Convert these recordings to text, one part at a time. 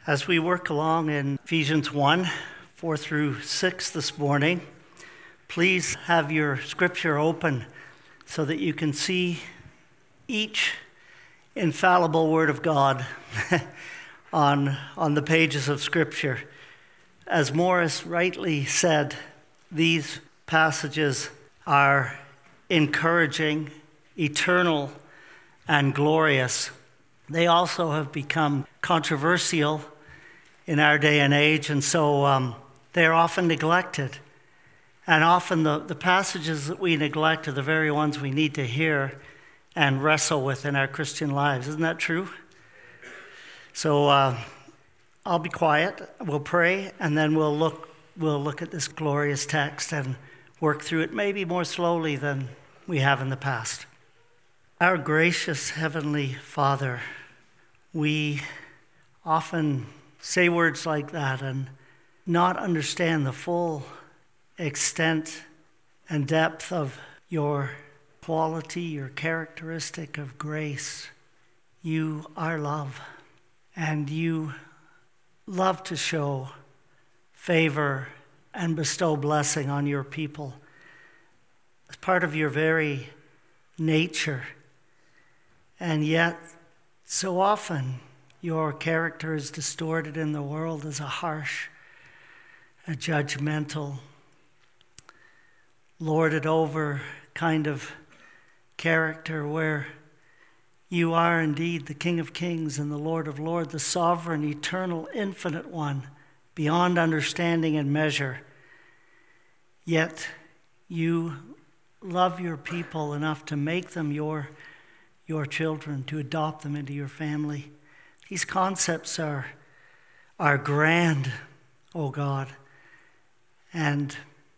As we work along in Ephesians 1, 4 through 6 this morning, please have your scripture open so that you can see each infallible word of God on the pages of scripture. As Morris rightly said, these passages are encouraging, eternal, and glorious. They also have become controversial in our day and age, and so they're often neglected. And often the passages that we neglect are the very ones we need to hear and wrestle with in our Christian lives. Isn't that true? So I'll be quiet, we'll pray, and then we'll look at this glorious text and work through it maybe more slowly than we have in the past. Our gracious Heavenly Father, we often say words like that and not understand the full extent and depth of your quality, your characteristic of grace. You are love, and you love to show favor and bestow blessing on your people. It's part of your very nature. And yet, so often, your character is distorted in the world as a harsh, a judgmental, lorded over kind of character where you are indeed the King of Kings and the Lord of Lords, the sovereign, eternal, infinite one, beyond understanding and measure. Yet you love your people enough to make them your children, to adopt them into your family. These concepts are grand, oh God. And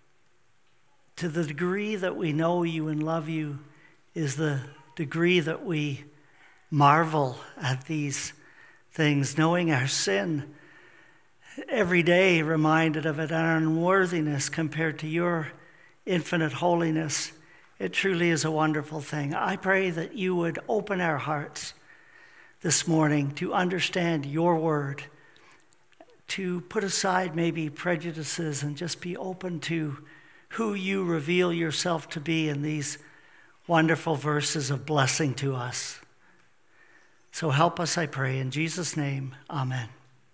to the degree that we know you and love you is the degree that we marvel at these things, knowing our sin, every day reminded of it, our unworthiness compared to your infinite holiness. It truly is a wonderful thing. I pray that you would open our hearts this morning to understand your word, to put aside maybe prejudices and just be open to who you reveal yourself to be in these wonderful verses of blessing to us. So help us, I pray, in Jesus' name, amen.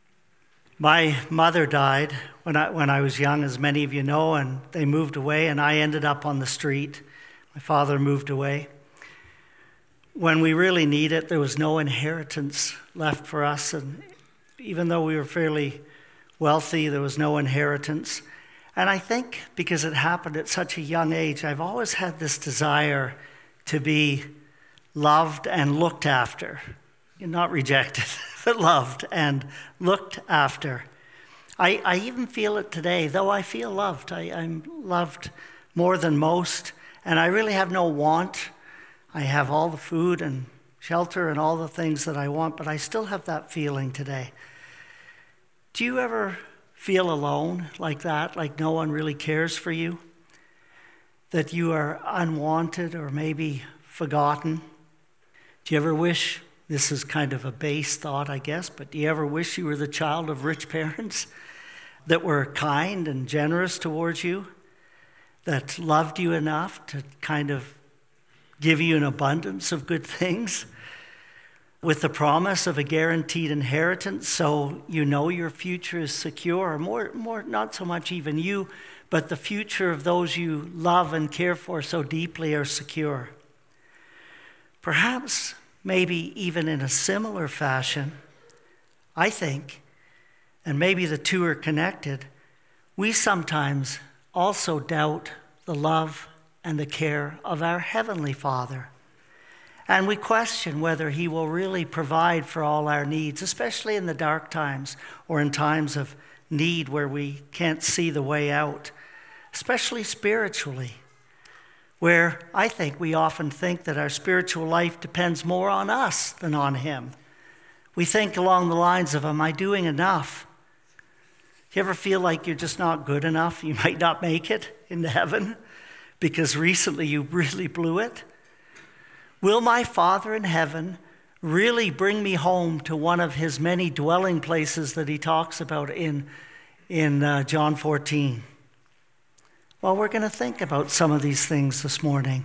My mother died when I was young, as many of you know, and they moved away, and I ended up on the street. My father moved away. When we really need it, there was no inheritance left for us, and even though we were fairly wealthy, there was no inheritance. And I think because it happened at such a young age, I've always had this desire to be loved and looked after. Not rejected, but loved and looked after. I even feel it today, though I feel loved. I'm loved more than most, and I really have no want. I have all the food and shelter and all the things that I want, but I still have that feeling today. Do you ever feel alone like that, like no one really cares for you? That you are unwanted or maybe forgotten? Do you ever wish, this is kind of a base thought, I guess, but do you ever wish you were the child of rich parents that were kind and generous towards you, that loved you enough to kind of give you an abundance of good things with the promise of a guaranteed inheritance so you know your future is secure, or more not so much even you, but the future of those you love and care for so deeply are secure? Perhaps, maybe even in a similar fashion, I think, and maybe the two are connected, we sometimes also doubt the love and the care of our Heavenly Father. And we question whether He will really provide for all our needs, especially in the dark times or in times of need where we can't see the way out, especially spiritually, where I think we often think that our spiritual life depends more on us than on Him. We think along the lines of, am I doing enough? Do you ever feel like you're just not good enough? You might not make it into heaven because recently you really blew it? Will my Father in heaven really bring me home to one of his many dwelling places that he talks about in John 14. Well, we're going to think about some of these things this morning.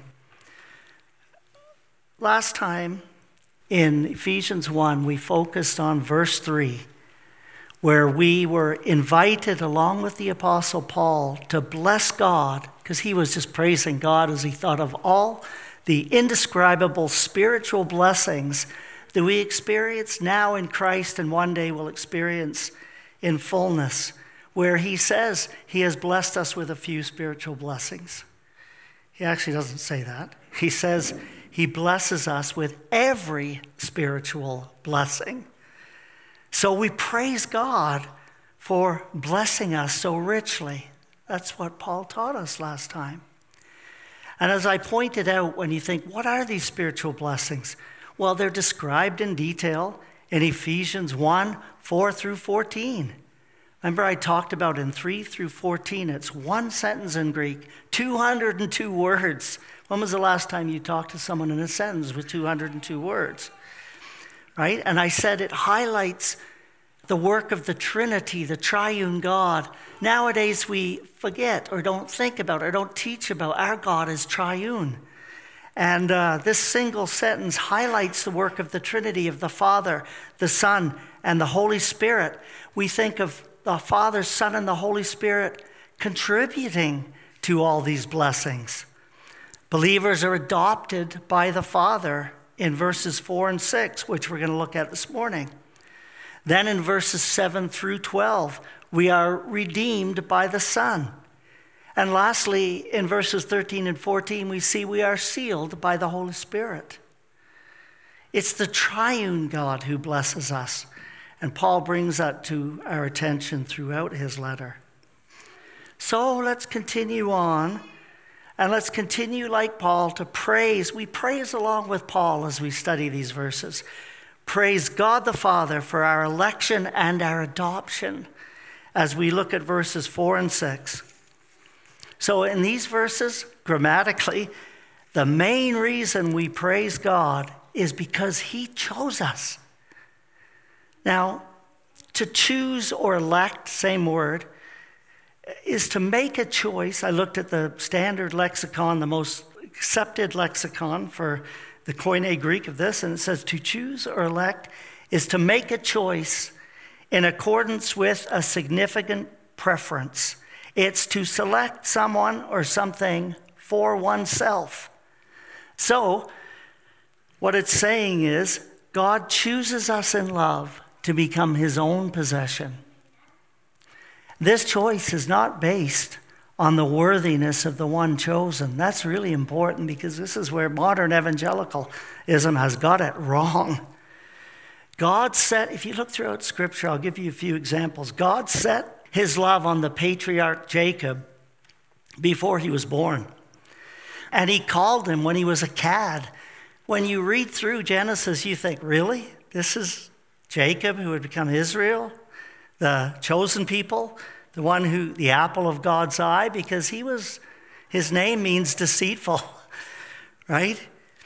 Last time in Ephesians 1, we focused on verse 3, where we were invited along with the Apostle Paul to bless God, because he was just praising God as he thought of all the indescribable spiritual blessings that we experience now in Christ and one day will experience in fullness, where he says he has blessed us with a few spiritual blessings. He actually doesn't say that. He says he blesses us with every spiritual blessing. So we praise God for blessing us so richly. That's what Paul taught us last time. And as I pointed out, when you think, what are these spiritual blessings? Well, they're described in detail in Ephesians 1, 4 through 14. Remember I talked about in 3 through 14, it's one sentence in Greek, 202 words. When was the last time you talked to someone in a sentence with 202 words? Right? And I said it highlights the work of the Trinity, the triune God. Nowadays we forget or don't think about or don't teach about our God is triune. And this single sentence highlights the work of the Trinity, of the Father, the Son, and the Holy Spirit. We think of the Father, Son, and the Holy Spirit contributing to all these blessings. Believers are adopted by the Father in verses 4 and 6, which we're going to look at this morning. Then in verses 7 through 12, we are redeemed by the Son. And lastly, in verses 13 and 14, we see we are sealed by the Holy Spirit. It's the triune God who blesses us. And Paul brings that to our attention throughout his letter. So let's continue on. And let's continue like Paul to praise. We praise along with Paul as we study these verses. Praise God the Father for our election and our adoption as we look at verses 4 and 6. So in these verses, grammatically, the main reason we praise God is because he chose us. Now, to choose or elect, same word, is to make a choice. I looked at the standard lexicon, the most accepted lexicon for the Koine Greek of this, and it says to choose or elect is to make a choice in accordance with a significant preference. It's to select someone or something for oneself. So, what it's saying is God chooses us in love to become his own possession. This choice is not based on the worthiness of the one chosen. That's really important because this is where modern evangelicalism has got it wrong. God set, if you look throughout Scripture, I'll give you a few examples. God set his love on the patriarch Jacob before he was born. And he called him when he was a cad. When you read through Genesis, you think, really? This is Jacob who would become Israel, the chosen people? The one who, the apple of God's eye, because his name means deceitful, right?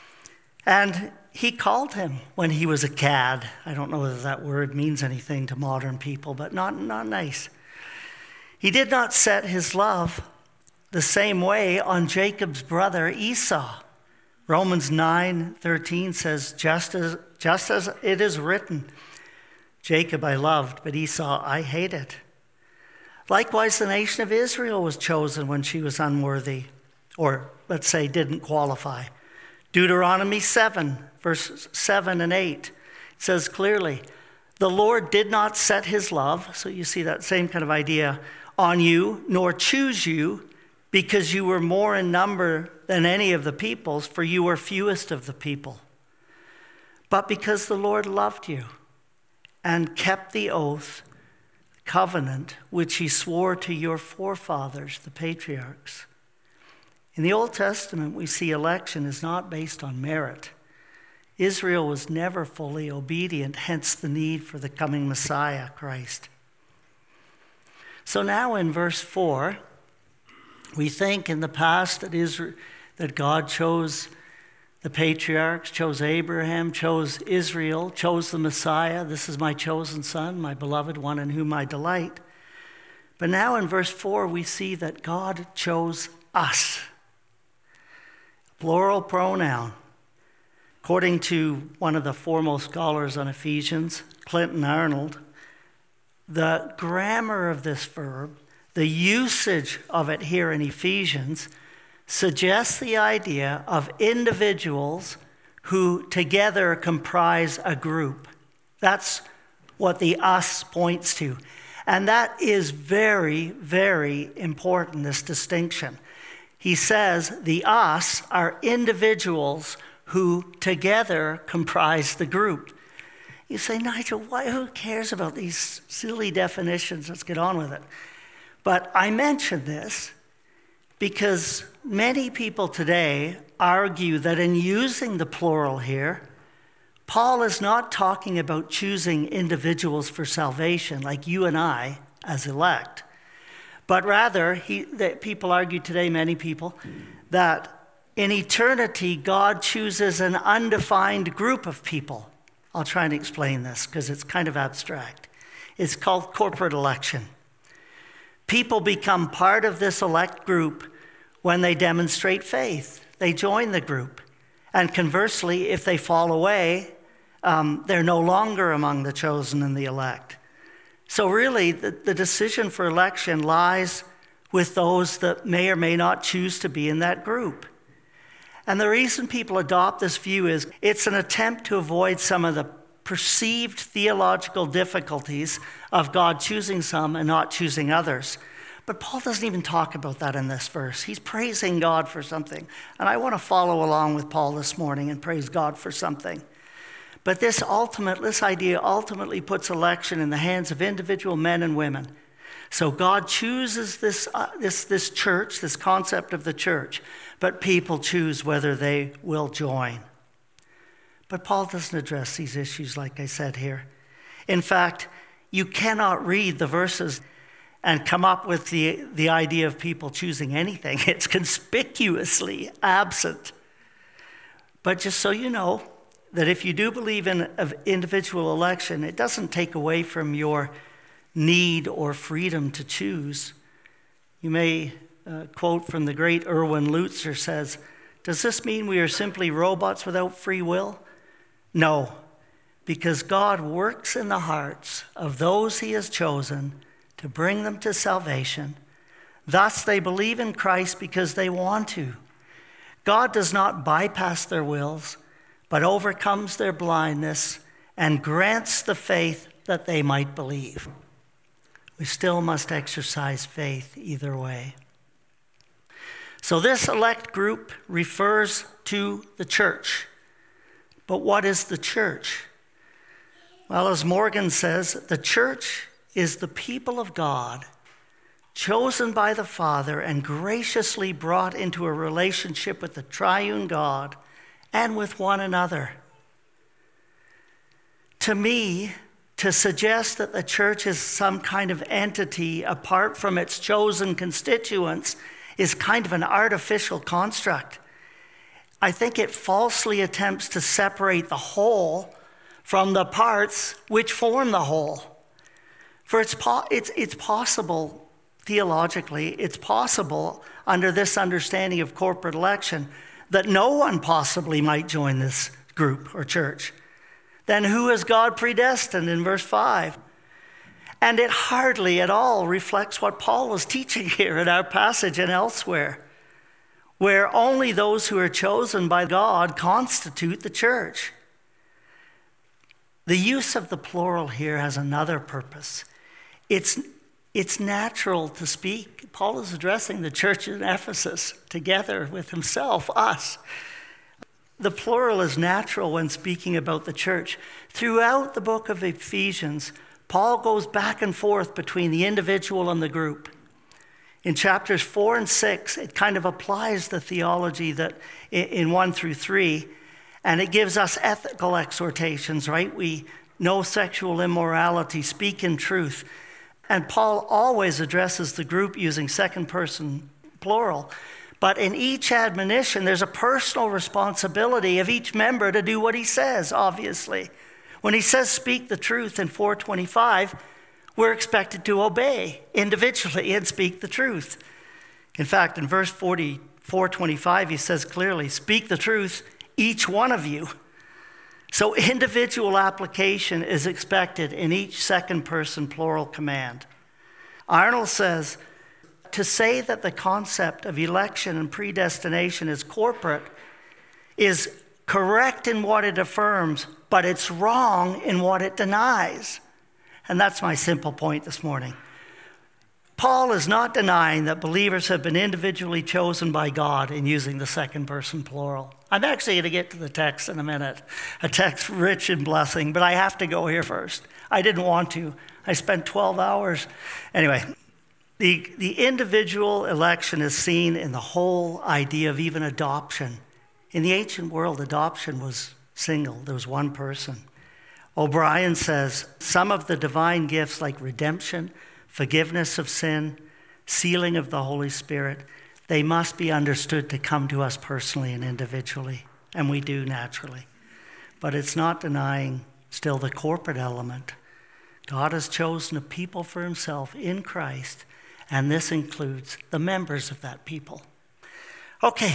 And he called him when he was a cad. I don't know whether that word means anything to modern people, but not nice. He did not set his love the same way on Jacob's brother Esau. Romans 9:13 says, just as it is written, Jacob I loved, but Esau I hated. Likewise, the nation of Israel was chosen when she was unworthy, or let's say didn't qualify. Deuteronomy 7, verses 7 and 8 says clearly, the Lord did not set his love, so you see that same kind of idea, on you, nor choose you, because you were more in number than any of the peoples, for you were fewest of the people. But because the Lord loved you and kept the oath, covenant which he swore to your forefathers, the patriarchs. In the Old Testament, we see election is not based on merit. Israel was never fully obedient, hence the need for the coming Messiah, Christ. So now in verse 4, we think in the past that God chose the patriarchs, chose Abraham, chose Israel, chose the Messiah. This is my chosen son, my beloved one in whom I delight. But now in verse 4, we see that God chose us. Plural pronoun. According to one of the foremost scholars on Ephesians, Clinton Arnold, the grammar of this verb, the usage of it here in Ephesians, suggests the idea of individuals who together comprise a group. That's what the us points to. And that is very, very important, this distinction. He says the us are individuals who together comprise the group. You say, Nigel, who cares about these silly definitions? Let's get on with it. But I mention this because many people today argue that in using the plural here, Paul is not talking about choosing individuals for salvation like you and I as elect, but rather, people argue today, many people, that in eternity, God chooses an undefined group of people. I'll try and explain this because it's kind of abstract. It's called corporate election. People become part of this elect group when they demonstrate faith. They join the group. And conversely, if they fall away, they're no longer among the chosen and the elect. So really, the decision for election lies with those that may or may not choose to be in that group. And the reason people adopt this view is it's an attempt to avoid some of the perceived theological difficulties of God choosing some and not choosing others. But Paul doesn't even talk about that in this verse. He's praising God for something. And I want to follow along with Paul this morning and praise God for something. But this idea ultimately puts election in the hands of individual men and women. So God chooses this church, this concept of the church, but people choose whether they will join. But Paul doesn't address these issues like I said here. In fact, you cannot read the verses and come up with the idea of people choosing anything. It's conspicuously absent. But just so you know, that if you do believe in individual election, it doesn't take away from your need or freedom to choose. You may quote from the great Erwin Lutzer says, "Does this mean we are simply robots without free will?" No, because God works in the hearts of those he has chosen to bring them to salvation. Thus they believe in Christ because they want to. God does not bypass their wills, but overcomes their blindness and grants the faith that they might believe. We still must exercise faith either way. So this elect group refers to the church. But what is the church? Well, as Morgan says, the church is the people of God, chosen by the Father and graciously brought into a relationship with the triune God and with one another. To me, to suggest that the church is some kind of entity apart from its chosen constituents is kind of an artificial construct. I think it falsely attempts to separate the whole from the parts which form the whole. For it's possible, theologically, it's possible under this understanding of corporate election that no one possibly might join this group or church. Then who has God predestined in verse 5? And it hardly at all reflects what Paul was teaching here in our passage and elsewhere, where only those who are chosen by God constitute the church. The use of the plural here has another purpose. It's natural to speak. Paul is addressing the church in Ephesus together with himself, us. The plural is natural when speaking about the church. Throughout the book of Ephesians, Paul goes back and forth between the individual and the group. In chapters 4 and 6, it kind of applies the theology that in 1 through 3, and it gives us ethical exhortations, right? We know sexual immorality, speak in truth. And Paul always addresses the group using second person plural. But in each admonition, there's a personal responsibility of each member to do what he says, obviously. When he says speak the truth in 4:25, we're expected to obey individually and speak the truth. In fact, in verse 4:25, he says clearly, speak the truth, each one of you. So individual application is expected in each second person plural command. Arnold says, to say that the concept of election and predestination is corporate is correct in what it affirms, but it's wrong in what it denies. And that's my simple point this morning. Paul is not denying that believers have been individually chosen by God in using the second person plural. I'm actually going to get to the text in a minute, a text rich in blessing, but I have to go here first. I didn't want to. I spent 12 hours. Anyway, the individual election is seen in the whole idea of even adoption. In the ancient world, adoption was single. There was one person. O'Brien says, some of the divine gifts like redemption, forgiveness of sin, sealing of the Holy Spirit, they must be understood to come to us personally and individually, and we do naturally. But it's not denying still the corporate element. God has chosen a people for himself in Christ, and this includes the members of that people. Okay,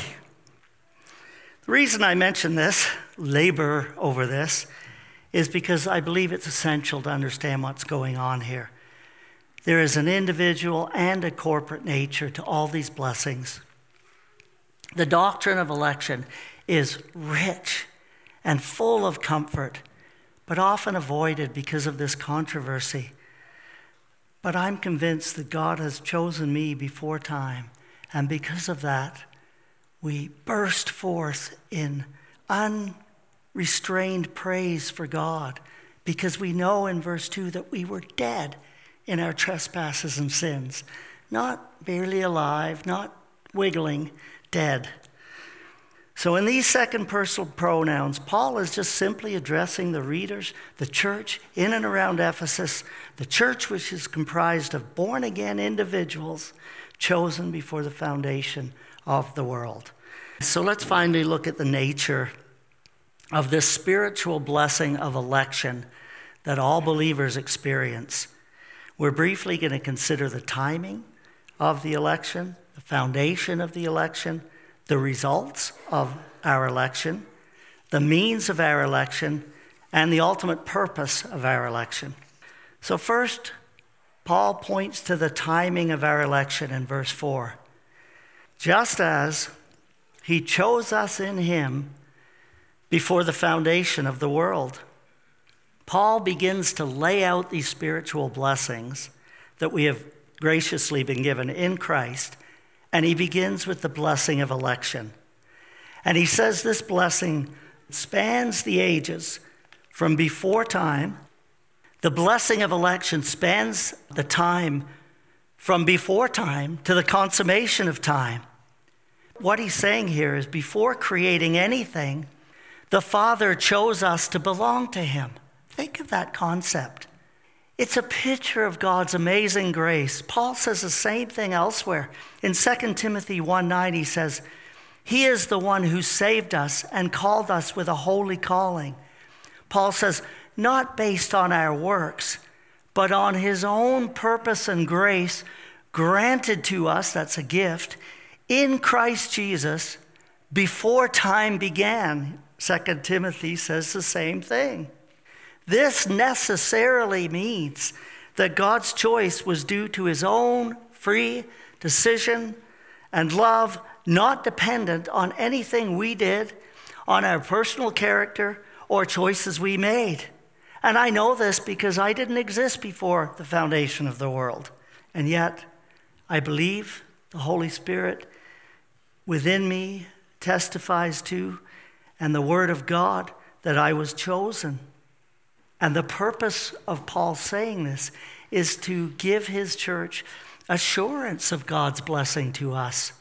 the reason I mention this, labor over this, is because I believe it's essential to understand what's going on here. There is an individual and a corporate nature to all these blessings. The doctrine of election is rich and full of comfort, but often avoided because of this controversy. But I'm convinced that God has chosen me before time, and because of that, we burst forth in unrestrained praise for God, because we know in verse 2 that we were dead in our trespasses and sins. Not barely alive, not wiggling, dead. So in these second person pronouns, Paul is just simply addressing the readers, the church in and around Ephesus, the church which is comprised of born-again individuals chosen before the foundation of the world. So let's finally look at the nature of this spiritual blessing of election that all believers experience. We're briefly going to consider the timing of the election, the foundation of the election, the results of our election, the means of our election, and the ultimate purpose of our election. So first, Paul points to the timing of our election in verse 4. Just as he chose us in him before the foundation of the world. Paul begins to lay out these spiritual blessings that we have graciously been given in Christ, and he begins with the blessing of election. And he says this blessing spans the ages from before time. The blessing of election spans the time from before time to the consummation of time. What he's saying here is before creating anything, the Father chose us to belong to him. Think of that concept. It's a picture of God's amazing grace. Paul says the same thing elsewhere. In 2 Timothy 1:9, he says, he is the one who saved us and called us with a holy calling. Paul says, not based on our works, but on his own purpose and grace granted to us, that's a gift, in Christ Jesus before time began. 2 Timothy says the same thing. This necessarily means that God's choice was due to his own free decision and love, not dependent on anything we did, on our personal character or choices we made. And I know this because I didn't exist before the foundation of the world. And yet, I believe the Holy Spirit within me testifies to, and the Word of God, that I was chosen. And the purpose of Paul saying this is to give his church assurance of God's blessing to us.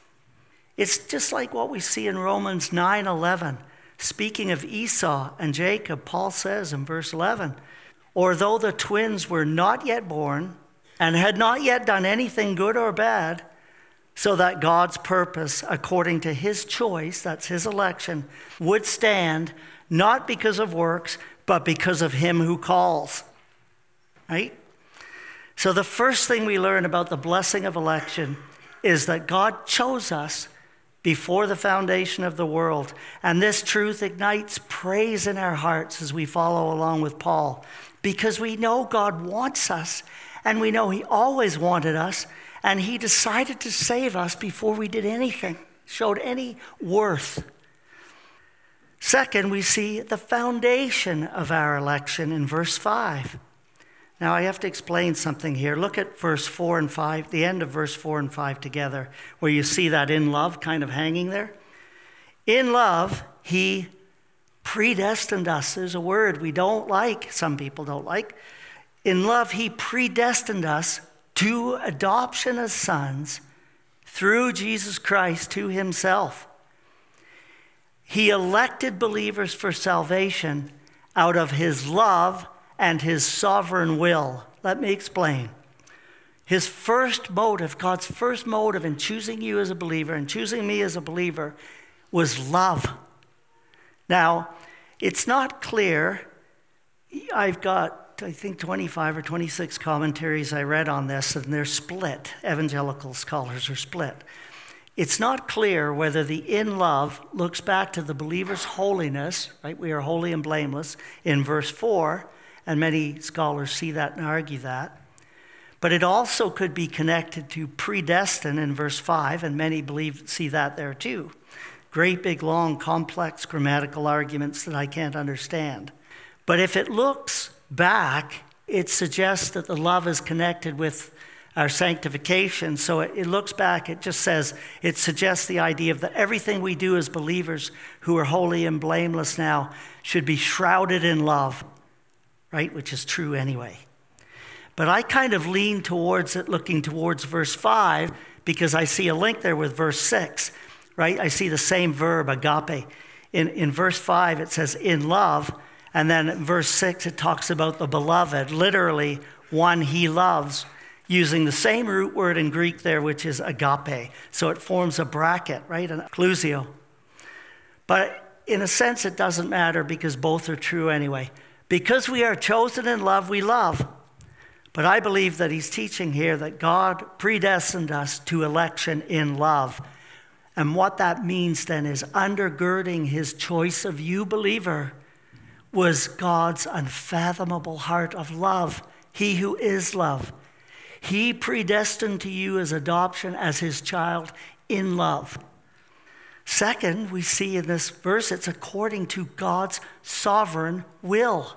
It's just like what we see in Romans 9:11. Speaking of Esau and Jacob, Paul says in verse 11, or though the twins were not yet born and had not yet done anything good or bad, so that God's purpose, according to his choice, that's his election, would stand, not because of works, but because of him who calls. Right? So the first thing we learn about the blessing of election is that God chose us before the foundation of the world. And this truth ignites praise in our hearts as we follow along with Paul, because we know God wants us, and we know he always wanted us, and he decided to save us before we did anything, showed any worth. Second, we see the foundation of our election in verse 5. Now, I have to explain something here. Look at verse 4 and 5, the end of verse 4 and 5 together, where you see that in love kind of hanging there. In love, he predestined us. There's a word we don't like, some people don't like. In love, he predestined us to adoption as sons through Jesus Christ to himself. He elected believers for salvation out of his love and his sovereign will. Let me explain. His first motive, God's first motive in choosing you as a believer and choosing me as a believer, was love. Now, it's not clear. I've got, I think, 25 or 26 commentaries I read on this, and they're split. Evangelical scholars are split. It's not clear whether the in love looks back to the believer's holiness, right? We are holy and blameless in verse 4, and many scholars see that and argue that. But it also could be connected to predestined in verse 5, and many see that there too. Great, big, long, complex grammatical arguments that I can't understand. But if it looks back, it suggests that the love is connected with our sanctification. So it looks back, it just says, it suggests the idea of that everything we do as believers who are holy and blameless now should be shrouded in love, right? Which is true anyway. But I kind of lean towards it, looking towards verse 5, because I see a link there with verse 6, right? I see the same verb, agape. In verse 5, it says in love, and then in verse 6, it talks about the beloved, literally one he loves, using the same root word in Greek there, which is agape. So it forms a bracket, right? An inclusio. But in a sense, it doesn't matter because both are true anyway. Because we are chosen in love, we love. But I believe that he's teaching here that God predestined us to election in love. And what that means then is undergirding his choice of you, believer, was God's unfathomable heart of love. He who is love. He predestined to you as adoption as his child in love. Second, we see in this verse, it's according to God's sovereign will.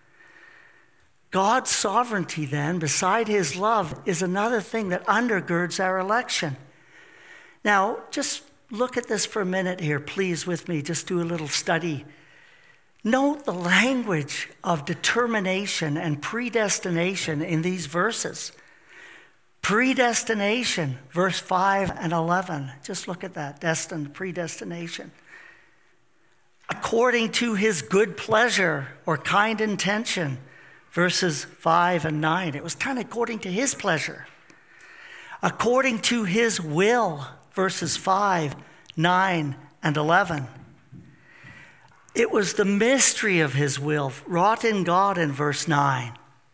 God's sovereignty then, beside his love, is another thing that undergirds our election. Now, just look at this for a minute here, please, with me. Just do a little study. Note the language of determination and predestination in these verses. Predestination, verse 5 and 11. Just look at that, destined, predestination. According to his good pleasure or kind intention, verses 5 and 9. It was done according to his pleasure. According to his will, verses 5, 9, and 11. It was the mystery of his will, wrought in God in verse 9.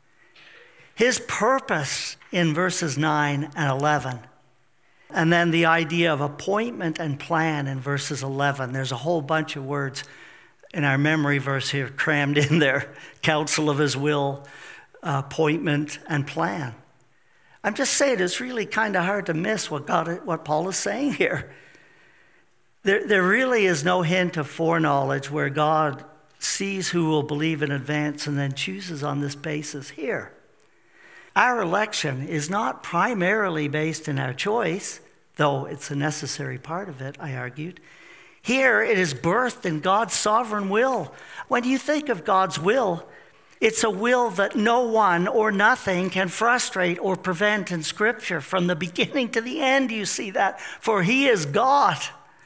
His purpose in verses 9 and 11. And then the idea of appointment and plan in verses 11. There's a whole bunch of words in our memory verse here crammed in there. Counsel of his will, appointment, and plan. I'm just saying it's really kind of hard to miss what Paul is saying here. There really is no hint of foreknowledge where God sees who will believe in advance and then chooses on this basis here. Our election is not primarily based in our choice, though it's a necessary part of it, I argued. Here it is birthed in God's sovereign will. When you think of God's will, it's a will that no one or nothing can frustrate or prevent in Scripture. From the beginning to the end, you see that, for he is God.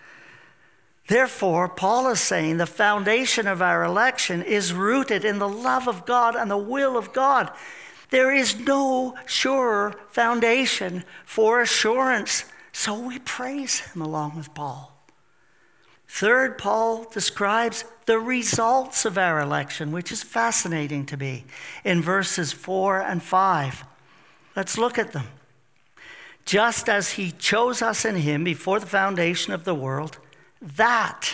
Therefore, Paul is saying the foundation of our election is rooted in the love of God and the will of God. There is no surer foundation for assurance So we praise him along with Paul. Third, Paul describes the results of our election, which is fascinating to me, in verses 4 and 5. Let's look at them. Just as he chose us in him before the foundation of the world, that,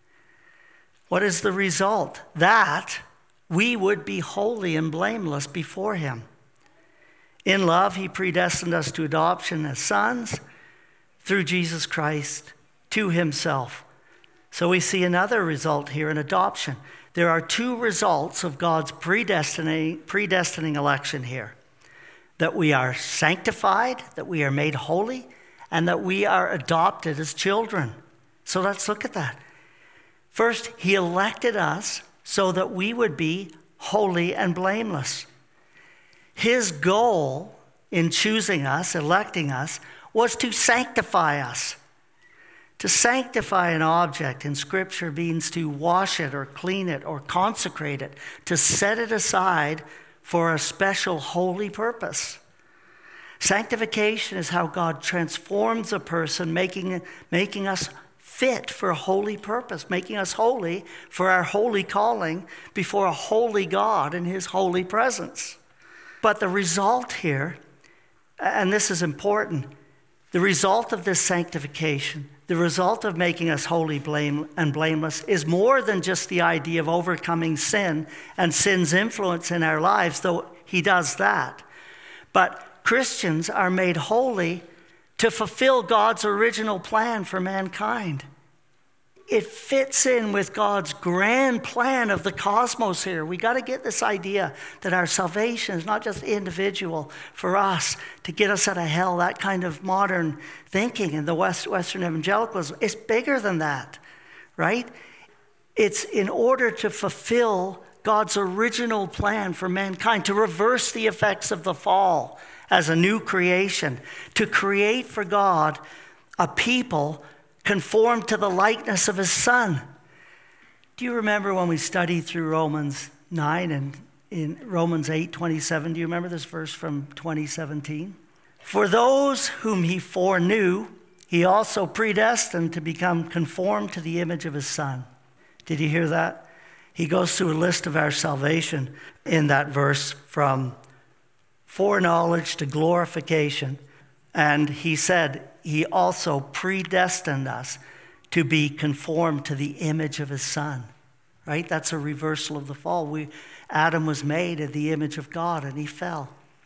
what is the result? That we would be holy and blameless before him. In love, he predestined us to adoption as sons through Jesus Christ to himself. So we see another result here in adoption. There are two results of God's predestining election here. That we are sanctified, that we are made holy, and that we are adopted as children. So let's look at that. First, he elected us so that we would be holy and blameless. His goal in choosing us, electing us, was to sanctify us. To sanctify an object in Scripture means to wash it or clean it or consecrate it, to set it aside for a special holy purpose. Sanctification is how God transforms a person, making us fit for a holy purpose, making us holy for our holy calling before a holy God in his holy presence. But the result here, and this is important, the result of this sanctification, the result of making us holy and blameless is more than just the idea of overcoming sin and sin's influence in our lives, though he does that. But Christians are made holy to fulfill God's original plan for mankind. It fits in with God's grand plan of the cosmos here. We got to get this idea that our salvation is not just individual for us to get us out of hell, that kind of modern thinking in the Western evangelicalism. It's bigger than that, right? It's in order to fulfill God's original plan for mankind, to reverse the effects of the fall as a new creation, to create for God a people conformed to the likeness of his Son. Do you remember when we studied through Romans 9 and in Romans 8:27? Do you remember this verse from 2017? For those whom he foreknew, he also predestined to become conformed to the image of his Son. Did you hear that? He goes through a list of our salvation in that verse from foreknowledge to glorification. And he said he also predestined us to be conformed to the image of his Son. Right? That's a reversal of the fall. Adam was made in the image of God and he fell.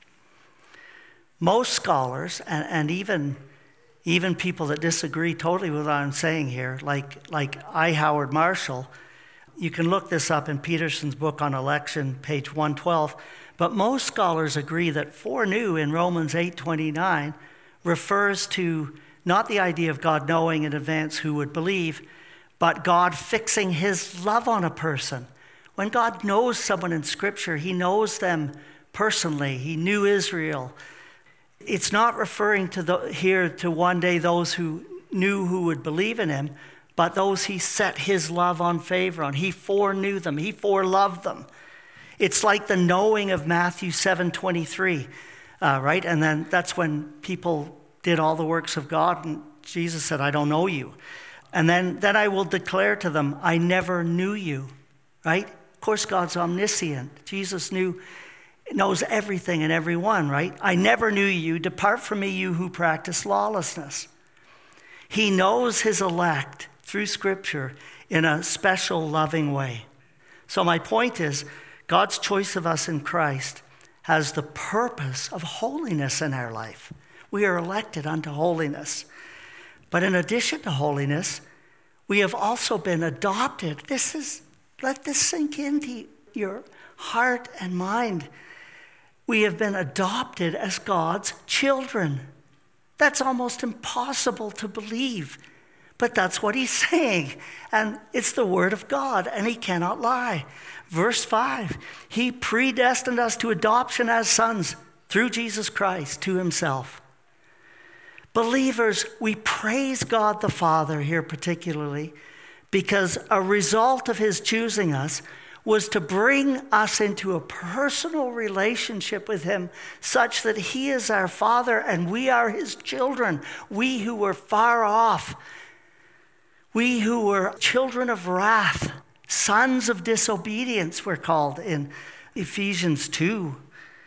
Most scholars, and even people that disagree totally with what I'm saying here, like I. Howard Marshall, you can look this up in Peterson's book on election, page 112, but most scholars agree that foreknew in Romans 8:29 refers to not the idea of God knowing in advance who would believe, but God fixing his love on a person. When God knows someone in Scripture, he knows them personally. He knew Israel. It's not referring to here to one day those who knew who would believe in him, but those he set his love on favor on. He foreknew them. He foreloved them. It's like the knowing of Matthew 7:23, right? And then that's when people did all the works of God, and Jesus said, I don't know you. And then I will declare to them, I never knew you, right? Of course, God's omniscient. Jesus knows everything and everyone, right? I never knew you. Depart from me, you who practice lawlessness. He knows his elect through Scripture in a special, loving way. So my point is, God's choice of us in Christ has the purpose of holiness in our life. We are elected unto holiness. But in addition to holiness, we have also been adopted. Let this sink into your heart and mind. We have been adopted as God's children. That's almost impossible to believe. But that's what he's saying. And it's the word of God, and he cannot lie. Verse 5, he predestined us to adoption as sons through Jesus Christ to himself. Believers, we praise God the Father here particularly because a result of his choosing us was to bring us into a personal relationship with him such that he is our Father and we are his children. We who were far off, we who were children of wrath, sons of disobedience, we're called in Ephesians 2.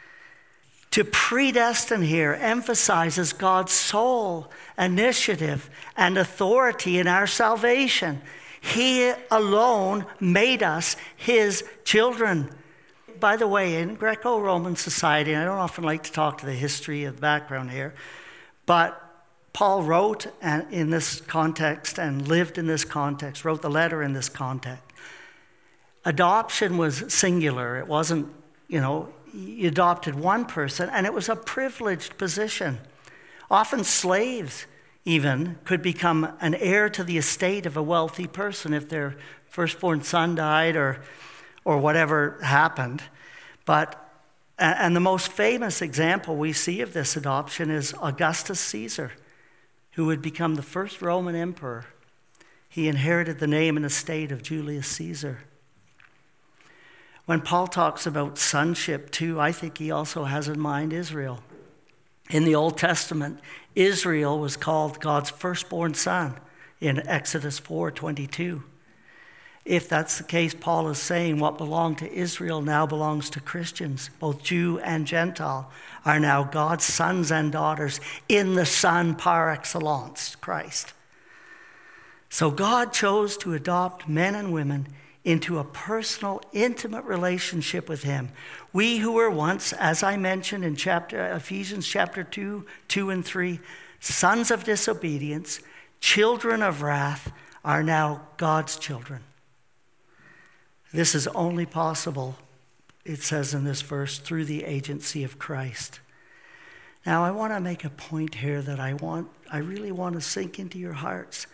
To predestine here emphasizes God's sole initiative and authority in our salvation. He alone made us his children. By the way, in Greco-Roman society, I don't often like to talk to the history of the background here, but Paul wrote in this context and lived in this context, wrote the letter in this context. Adoption was singular. It wasn't, you adopted one person, and it was a privileged position. Often slaves even could become an heir to the estate of a wealthy person if their firstborn son died or whatever happened. And the most famous example we see of this adoption is Augustus Caesar, who would become the first Roman emperor. He inherited the name and estate of Julius Caesar. When Paul talks about sonship too, I think he also has in mind Israel. In the Old Testament, Israel was called God's firstborn son in Exodus 4:22. If that's the case, Paul is saying what belonged to Israel now belongs to Christians. Both Jew and Gentile are now God's sons and daughters in the Son par excellence, Christ. So God chose to adopt men and women into a personal, intimate relationship with him. We who were once, as I mentioned in Ephesians chapter 2 and 3, sons of disobedience, children of wrath, are now God's children. This is only possible, it says in this verse, through the agency of Christ. Now, I want to make a point here that I really want to sink into your hearts.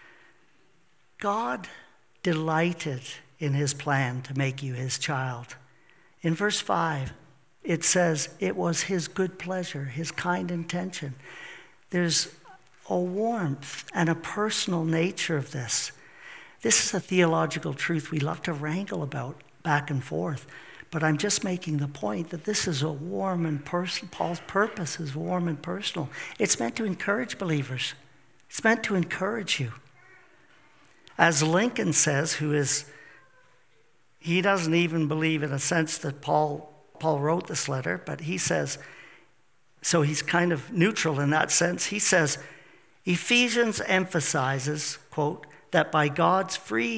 God delighted in his plan to make you his child. In verse 5, it says it was his good pleasure, his kind intention. There's a warmth and a personal nature of this. This is a theological truth we love to wrangle about back and forth. But I'm just making the point that this is a warm and personal. Paul's purpose is warm and personal. It's meant to encourage believers. It's meant to encourage you. As Lincoln says, he doesn't even believe in a sense that Paul wrote this letter, but he says, so he's kind of neutral in that sense. He says, Ephesians emphasizes, quote, that by God's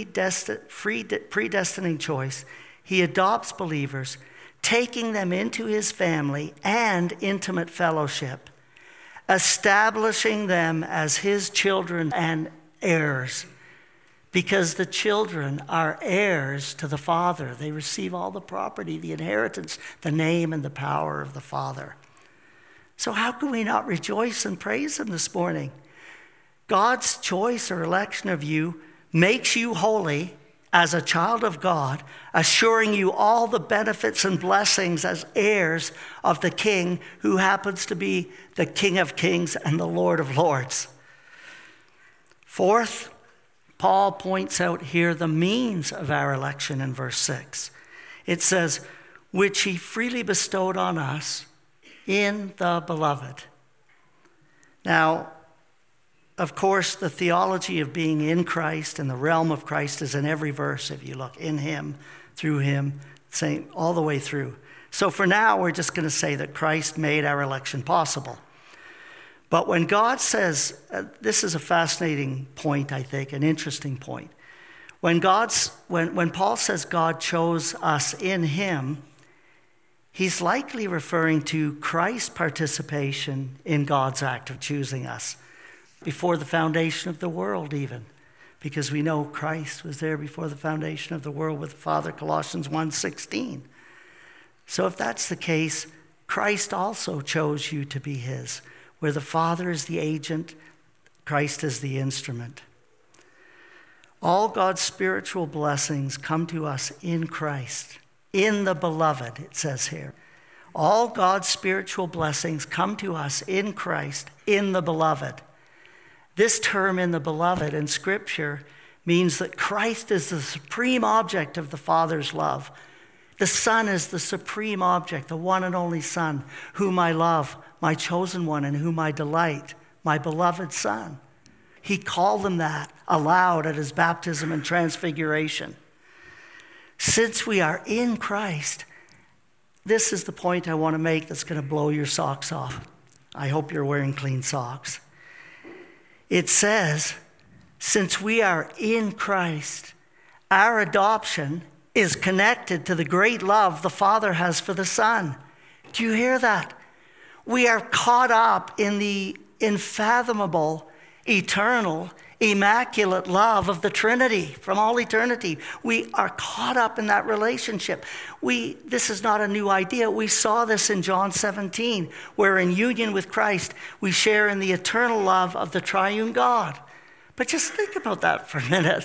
predestining choice, he adopts believers, taking them into his family and intimate fellowship, establishing them as his children and heirs. Because the children are heirs to the Father. They receive all the property, the inheritance, the name, and the power of the Father. So how can we not rejoice and praise him this morning? God's choice or election of you makes you holy as a child of God, assuring you all the benefits and blessings as heirs of the King who happens to be the King of Kings and the Lord of Lords. Fourth, Paul points out here the means of our election in verse 6. It says, which he freely bestowed on us in the beloved. Now, of course, the theology of being in Christ and the realm of Christ is in every verse. If you look in him, through him, same all the way through. So for now, we're just going to say that Christ made our election possible. But when God says, this is a fascinating point, I think, an interesting point. When Paul says God chose us in him, he's likely referring to Christ's participation in God's act of choosing us before the foundation of the world even, because we know Christ was there before the foundation of the world with the Father, Colossians 1:16. So if that's the case, Christ also chose you to be his. Where the Father is the agent, Christ is the instrument. All God's spiritual blessings come to us in Christ, in the beloved, it says here. All God's spiritual blessings come to us in Christ, in the beloved. This term, in the beloved, in Scripture means that Christ is the supreme object of the Father's love. The Son is the supreme object, the one and only Son, whom I love, my chosen one, in whom I delight, my beloved Son. He called him that aloud at his baptism and transfiguration. Since we are in Christ, this is the point I want to make that's going to blow your socks off. I hope you're wearing clean socks. It says, since we are in Christ, our adoption is connected to the great love the Father has for the Son. Do you hear that? We are caught up in the unfathomable, eternal, immaculate love of the Trinity from all eternity. We are caught up in that relationship. This is not a new idea. We saw this in John 17, where in union with Christ, we share in the eternal love of the triune God. But just think about that for a minute.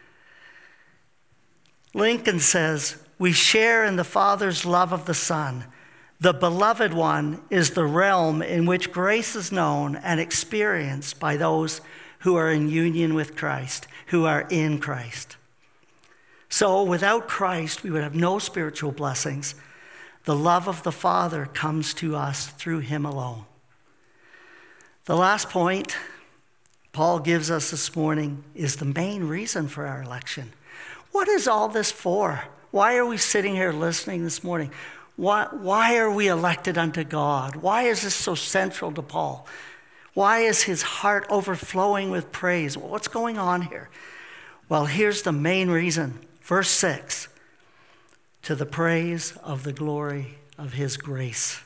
Lincoln says, we share in the Father's love of the Son. The beloved one is the realm in which grace is known and experienced by those who are in union with Christ, who are in Christ. So without Christ, we would have no spiritual blessings. The love of the Father comes to us through him alone. The last point Paul gives us this morning is the main reason for our election. What is all this for? Why are we sitting here listening this morning? Why are we elected unto God? Why is this so central to Paul? Why is his heart overflowing with praise? What's going on here? Well, here's the main reason. Verse 6, to the praise of the glory of his grace.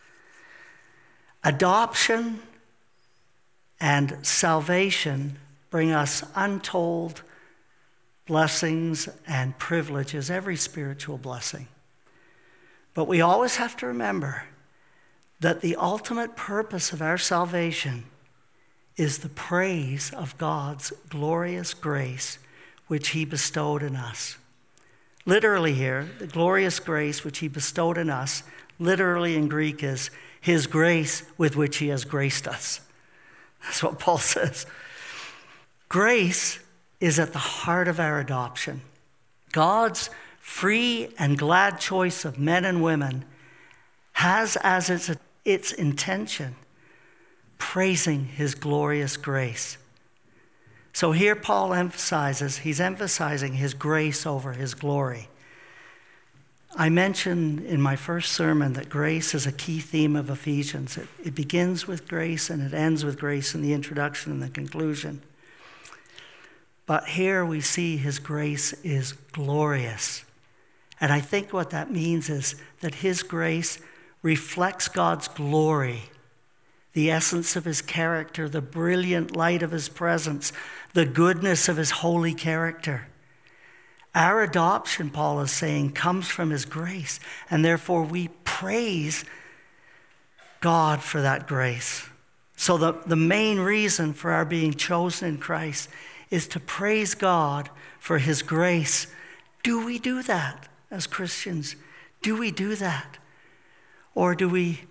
Adoption and salvation bring us untold blessings and privileges, every spiritual blessing. But we always have to remember that the ultimate purpose of our salvation is the praise of God's glorious grace, which he bestowed in us. Literally here, the glorious grace which he bestowed in us, literally in Greek is his grace with which he has graced us. That's what Paul says. Grace is at the heart of our adoption. God's free and glad choice of men and women has as its intention praising his glorious grace. So here Paul he's emphasizing his grace over his glory. I mentioned in my first sermon that grace is a key theme of Ephesians. It begins with grace and it ends with grace in the introduction and the conclusion. But here we see his grace is glorious. And I think what that means is that his grace reflects God's glory, the essence of his character, the brilliant light of his presence, the goodness of his holy character. Our adoption, Paul is saying, comes from his grace, and therefore we praise God for that grace. So the main reason for our being chosen in Christ is to praise God for his grace. Do we do that as Christians? Do we do that? Or do we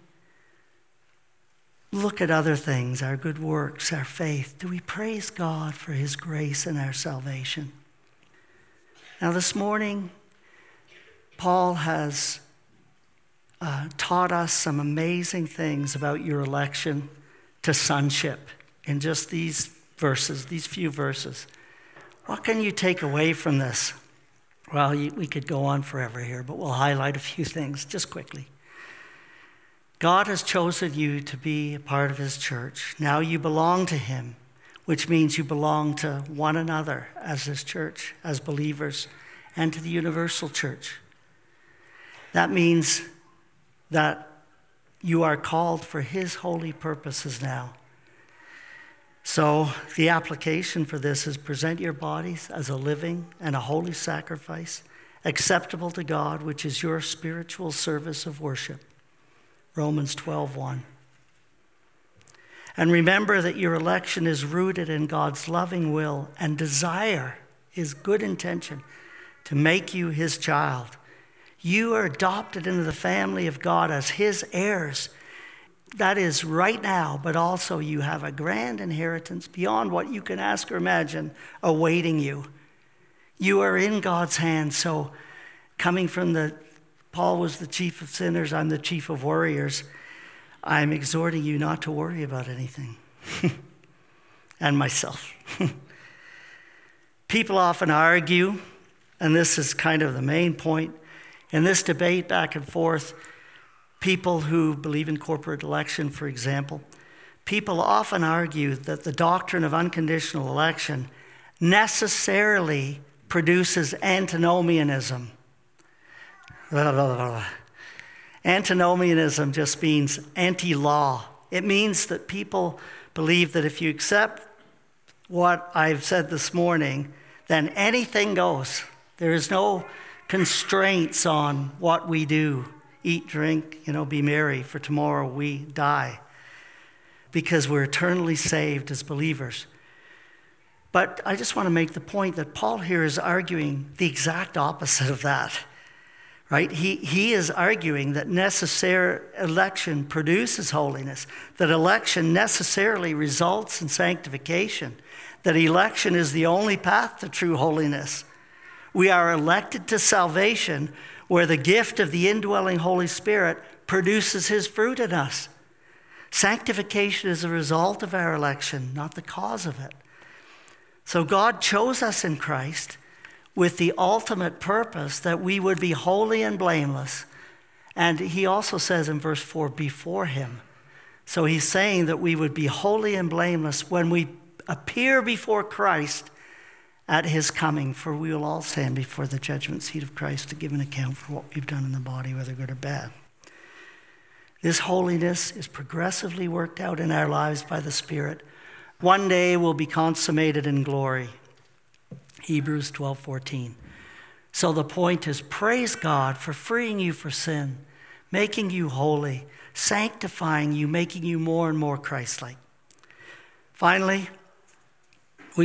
look at other things, our good works, our faith? Do we praise God for his grace and our salvation? Now this morning, Paul has taught us some amazing things about your election to sonship in just these verses, these few verses. What can you take away from this? Well, we could go on forever here, but we'll highlight a few things just quickly. God has chosen you to be a part of his church. Now you belong to him, which means you belong to one another as his church, as believers, and to the universal church. That means that you are called for his holy purposes now. So the application for this is present your bodies as a living and a holy sacrifice, acceptable to God, which is your spiritual service of worship. Romans 12:1. And remember that your election is rooted in God's loving will and desire, his good intention, to make you his child. You are adopted into the family of God as his heirs. that is right now, but also you have a grand inheritance beyond what you can ask or imagine awaiting you. You are in God's hands. So coming from Paul was the chief of sinners, I'm the chief of warriors. I'm exhorting you not to worry about anything. And myself. People often argue, and this is kind of the main point, in this debate back and forth, people who believe in corporate election, for example, people often argue that the doctrine of unconditional election necessarily produces antinomianism. Antinomianism just means anti-law. It means that people believe that if you accept what I've said this morning, then anything goes. There is no constraints on what we do. Eat, drink, be merry, for tomorrow we die. Because we're eternally saved as believers. But I just want to make the point that Paul here is arguing the exact opposite of that. Right? He is arguing that necessary election produces holiness, that election necessarily results in sanctification, that election is the only path to true holiness. We are elected to salvation where the gift of the indwelling Holy Spirit produces his fruit in us. Sanctification is a result of our election, not the cause of it. So God chose us in Christ with the ultimate purpose that we would be holy and blameless. And he also says in verse 4, before him. So he's saying that we would be holy and blameless when we appear before Christ at his coming, for we will all stand before the judgment seat of Christ to give an account for what we've done in the body, whether good or bad. This holiness is progressively worked out in our lives by the Spirit. One day will be consummated in glory. Hebrews 12:14. So the point is, praise God for freeing you from sin, making you holy, sanctifying you, making you more and more Christ-like. Finally, I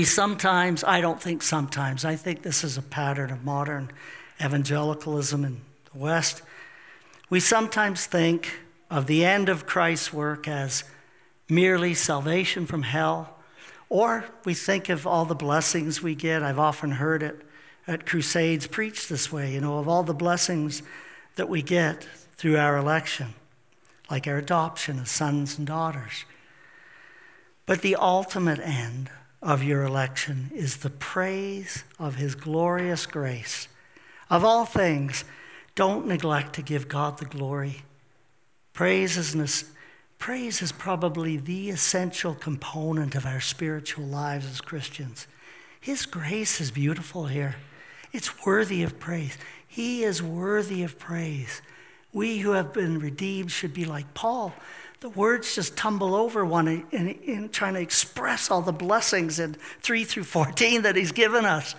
think this is a pattern of modern evangelicalism in the West. We sometimes think of the end of Christ's work as merely salvation from hell, or we think of all the blessings we get. I've often heard it at crusades preached this way, of all the blessings that we get through our election, like our adoption as sons and daughters. But the ultimate end of your election is the praise of his glorious grace. Of all things, don't neglect to give God the glory. Praise is probably the essential component of our spiritual lives as Christians. His grace is beautiful here. It's worthy of praise. He is worthy of praise. We who have been redeemed should be like Paul. The words just tumble over one in trying to express all the blessings in 3 through 14 that he's given us.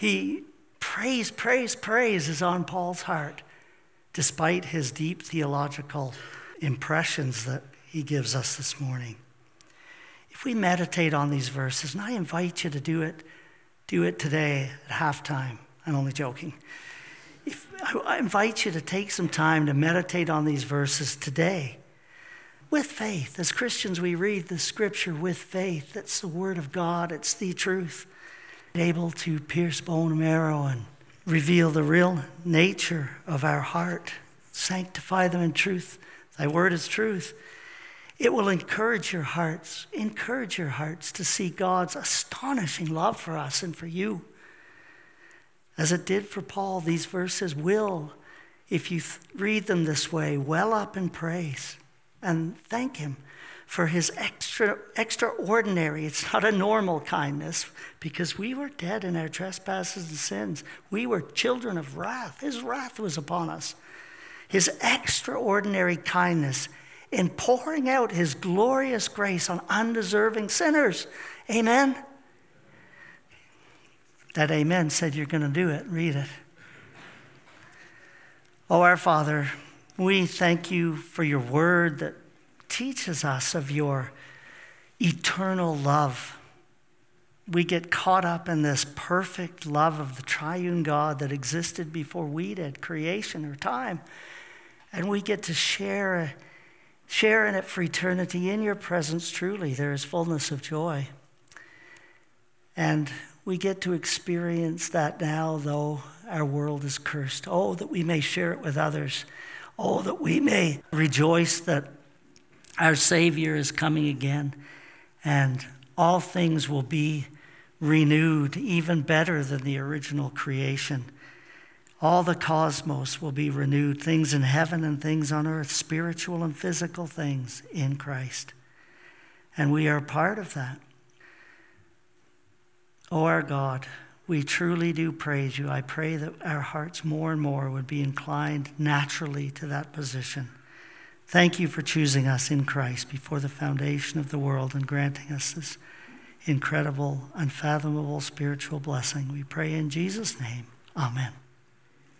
Praise is on Paul's heart, despite his deep theological impressions that he gives us this morning. If we meditate on these verses, and I invite you to do it today at halftime. I'm only joking. I invite you to take some time to meditate on these verses today with faith. As Christians, we read the scripture with faith. It's the word of God. It's the truth. Able to pierce bone and marrow and reveal the real nature of our heart. Sanctify them in truth. Thy word is truth. It will encourage your hearts to see God's astonishing love for us and for you. As it did for Paul, these verses will, if you read them this way, well up in praise and thank him for his extraordinary, it's not a normal kindness, because we were dead in our trespasses and sins. We were children of wrath. His wrath was upon us. His extraordinary kindness in pouring out his glorious grace on undeserving sinners. Amen? That amen said you're going to do it. Read it. Oh, our Father, we thank you for your word that teaches us of your eternal love. We get caught up in this perfect love of the triune God that existed before we did, creation or time. And we get to share share in it for eternity. In your presence, truly, there is fullness of joy. And we get to experience that now, though our world is cursed. Oh, that we may share it with others. Oh, that we may rejoice that our Savior is coming again, and all things will be renewed, even better than the original creation. All the cosmos will be renewed, things in heaven and things on earth, spiritual and physical things in Christ. And we are part of that. Oh, our God, we truly do praise you. I pray that our hearts more and more would be inclined naturally to that position. Thank you for choosing us in Christ before the foundation of the world and granting us this incredible, unfathomable spiritual blessing. We pray in Jesus' name. Amen.